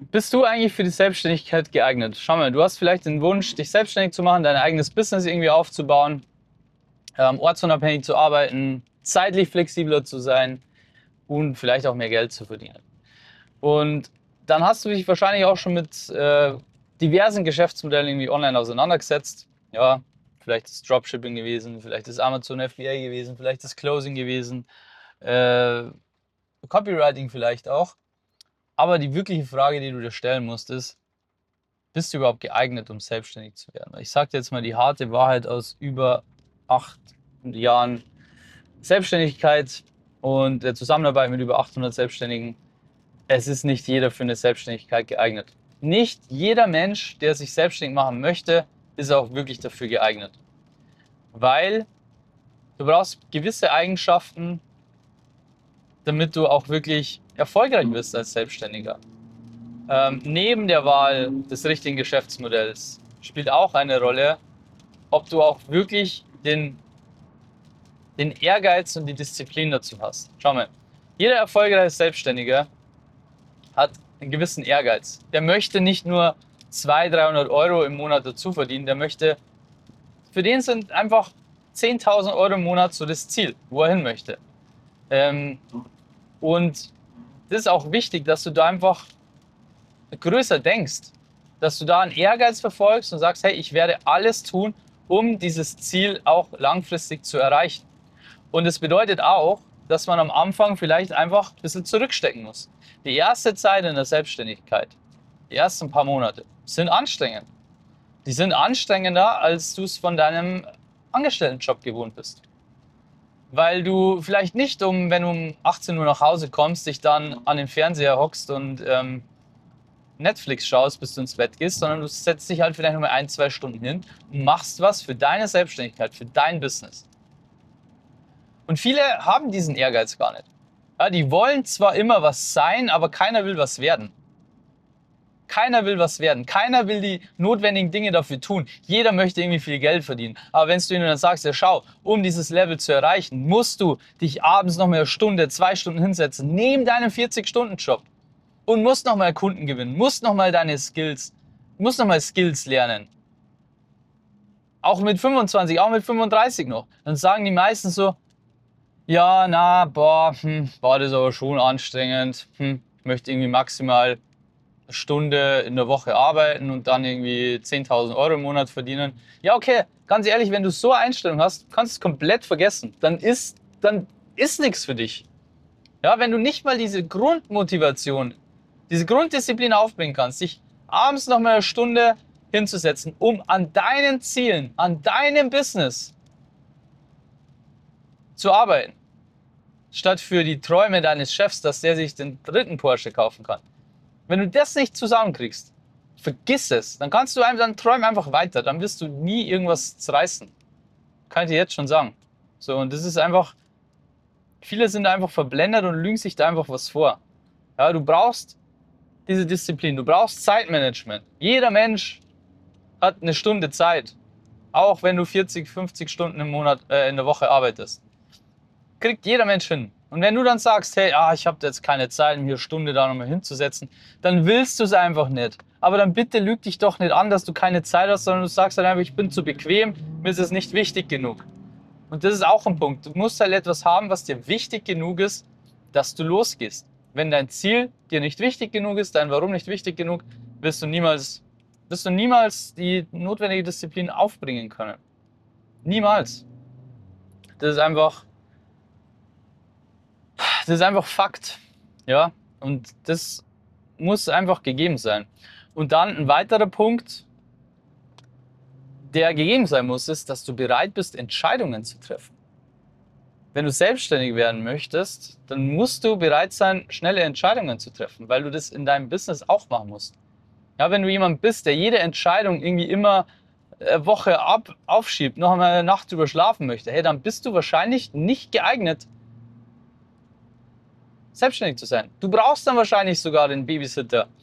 Bist du eigentlich für die Selbstständigkeit geeignet? Schau mal, du hast vielleicht den Wunsch, dich selbstständig zu machen, dein eigenes Business irgendwie aufzubauen, ortsunabhängig zu arbeiten, zeitlich flexibler zu sein und vielleicht auch mehr Geld zu verdienen. Und dann hast du dich wahrscheinlich auch schon mit diversen Geschäftsmodellen irgendwie online auseinandergesetzt. Ja, vielleicht ist Dropshipping gewesen, vielleicht ist Amazon FBA gewesen, vielleicht ist Closing gewesen, äh, Copywriting vielleicht auch. Aber die wirkliche Frage, die du dir stellen musst, ist, bist du überhaupt geeignet, um selbstständig zu werden? Ich sage dir jetzt mal die harte Wahrheit aus über 8 Jahren Selbstständigkeit und der Zusammenarbeit mit über 800 Selbstständigen. Es ist nicht jeder für eine Selbstständigkeit geeignet. Nicht jeder Mensch, der sich selbstständig machen möchte, ist auch wirklich dafür geeignet. Weil du brauchst gewisse Eigenschaften, damit du auch wirklich erfolgreich wirst als Selbstständiger. Neben der Wahl des richtigen Geschäftsmodells spielt auch eine Rolle, ob du auch wirklich den Ehrgeiz und die Disziplin dazu hast. Schau mal, jeder erfolgreiche Selbstständige hat einen gewissen Ehrgeiz. Der möchte nicht nur 200, 300 Euro im Monat dazu verdienen, für den sind einfach 10.000 Euro im Monat so das Ziel, wo er hin möchte. Und das ist auch wichtig, dass du da einfach größer denkst, dass du da einen Ehrgeiz verfolgst und sagst, hey, ich werde alles tun, um dieses Ziel auch langfristig zu erreichen. Und es bedeutet auch, dass man am Anfang vielleicht einfach ein bisschen zurückstecken muss. Die erste Zeit in der Selbstständigkeit, die ersten paar Monate, sind anstrengend. Die sind anstrengender, als du es von deinem Angestelltenjob gewohnt bist. Weil du vielleicht nicht, wenn du um 18 Uhr nach Hause kommst, dich dann an den Fernseher hockst und Netflix schaust, bis du ins Bett gehst, sondern du setzt dich halt vielleicht noch mal 1, 2 Stunden hin und machst was für deine Selbstständigkeit, für dein Business. Und viele haben diesen Ehrgeiz gar nicht. Ja, die wollen zwar immer was sein, aber keiner will was werden. Keiner will was werden. Keiner will die notwendigen Dinge dafür tun. Jeder möchte irgendwie viel Geld verdienen. Aber wenn du ihnen dann sagst, ja schau, um dieses Level zu erreichen, musst du dich abends noch mal eine Stunde, 2 Stunden hinsetzen, neben deinem 40-Stunden-Job und musst noch mal Kunden gewinnen, musst noch mal musst noch mal Skills lernen. Auch mit 25, auch mit 35 noch. Dann sagen die meisten so, ja, na, war das aber schon anstrengend. Ich möchte irgendwie maximal eine Stunde in der Woche arbeiten und dann irgendwie 10.000 Euro im Monat verdienen. Ja, okay, ganz ehrlich, wenn du so eine Einstellung hast, kannst du es komplett vergessen. Dann ist nichts für dich. Ja, wenn du nicht mal diese Grundmotivation, diese Grunddisziplin aufbringen kannst, dich abends noch mal eine Stunde hinzusetzen, um an deinen Zielen, an deinem Business zu arbeiten, statt für die Träume deines Chefs, dass der sich den dritten Porsche kaufen kann. Wenn du das nicht zusammenkriegst, vergiss es. Dann träum einfach weiter. Dann wirst du nie irgendwas zerreißen. Kann ich dir jetzt schon sagen. So, und das ist einfach, viele sind einfach verblendet und lügen sich da einfach was vor. Ja, du brauchst diese Disziplin, du brauchst Zeitmanagement. Jeder Mensch hat eine Stunde Zeit. Auch wenn du 40, 50 Stunden im Monat, in der Woche arbeitest. Kriegt jeder Mensch hin. Und wenn du dann sagst, hey, ich habe jetzt keine Zeit, mir eine Stunde da nochmal hinzusetzen, dann willst du es einfach nicht. Aber dann bitte lüg dich doch nicht an, dass du keine Zeit hast, sondern du sagst halt einfach, ich bin zu bequem, mir ist es nicht wichtig genug. Und das ist auch ein Punkt. Du musst halt etwas haben, was dir wichtig genug ist, dass du losgehst. Wenn dein Ziel dir nicht wichtig genug ist, dein Warum nicht wichtig genug, wirst du niemals die notwendige Disziplin aufbringen können. Niemals. Das ist einfach Fakt. Ja, und das muss einfach gegeben sein. Und dann ein weiterer Punkt, der gegeben sein muss, ist, dass du bereit bist, Entscheidungen zu treffen. Wenn du selbstständig werden möchtest, dann musst du bereit sein, schnelle Entscheidungen zu treffen, weil du das in deinem Business auch machen musst. Ja, wenn du jemand bist, der jede Entscheidung irgendwie immer Woche aufschiebt, noch einmal eine Nacht drüber schlafen möchte, hey, dann bist du wahrscheinlich nicht geeignet, selbstständig zu sein. Du brauchst dann wahrscheinlich sogar den Babysitter,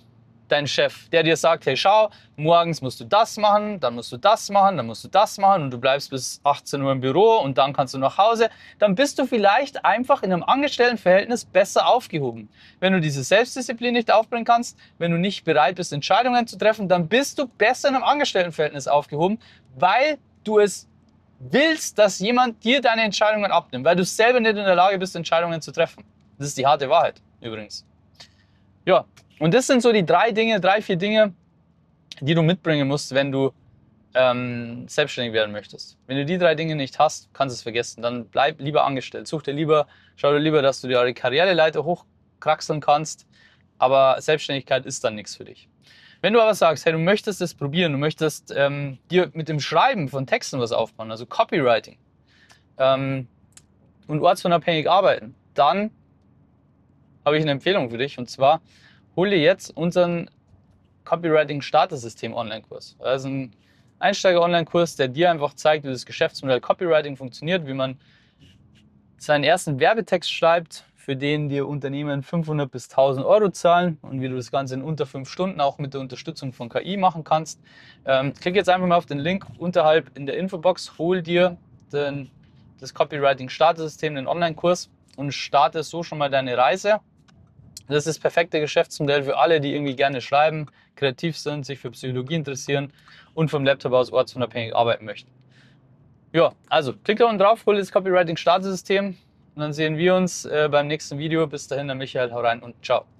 dein Chef, der dir sagt, hey schau, morgens musst du das machen, dann musst du das machen, dann musst du das machen und du bleibst bis 18 Uhr im Büro und dann kannst du nach Hause, dann bist du vielleicht einfach in einem Angestelltenverhältnis besser aufgehoben. Wenn du diese Selbstdisziplin nicht aufbringen kannst, wenn du nicht bereit bist, Entscheidungen zu treffen, dann bist du besser in einem Angestelltenverhältnis aufgehoben, weil du es willst, dass jemand dir deine Entscheidungen abnimmt, weil du selber nicht in der Lage bist, Entscheidungen zu treffen. Das ist die harte Wahrheit übrigens. Ja, und das sind so die drei, vier Dinge, die du mitbringen musst, wenn du selbstständig werden möchtest. Wenn du die 3 Dinge nicht hast, kannst du es vergessen. Dann bleib lieber angestellt. Schau dir lieber, dass du dir die Karriereleiter hochkraxeln kannst. Aber Selbstständigkeit ist dann nichts für dich. Wenn du aber sagst, hey, du möchtest es probieren, du möchtest dir mit dem Schreiben von Texten was aufbauen, also Copywriting, und ortsunabhängig arbeiten, dann habe ich eine Empfehlung für dich. Und zwar hol dir jetzt unseren Copywriting-Startersystem Online-Kurs. Das ist ein Einsteiger-Online-Kurs, der dir einfach zeigt, wie das Geschäftsmodell Copywriting funktioniert, wie man seinen ersten Werbetext schreibt, für den dir Unternehmen 500 bis 1000 Euro zahlen und wie du das Ganze in unter 5 Stunden auch mit der Unterstützung von KI machen kannst. Klick jetzt einfach mal auf den Link unterhalb in der Infobox, hol dir das Copywriting-Startersystem, den Online-Kurs und starte so schon mal deine Reise. Das ist das perfekte Geschäftsmodell für alle, die irgendwie gerne schreiben, kreativ sind, sich für Psychologie interessieren und vom Laptop aus ortsunabhängig arbeiten möchten. Ja, also klick da unten drauf, hol das Copywriting-Startersystem und dann sehen wir uns beim nächsten Video. Bis dahin, der Michael, hau rein und ciao.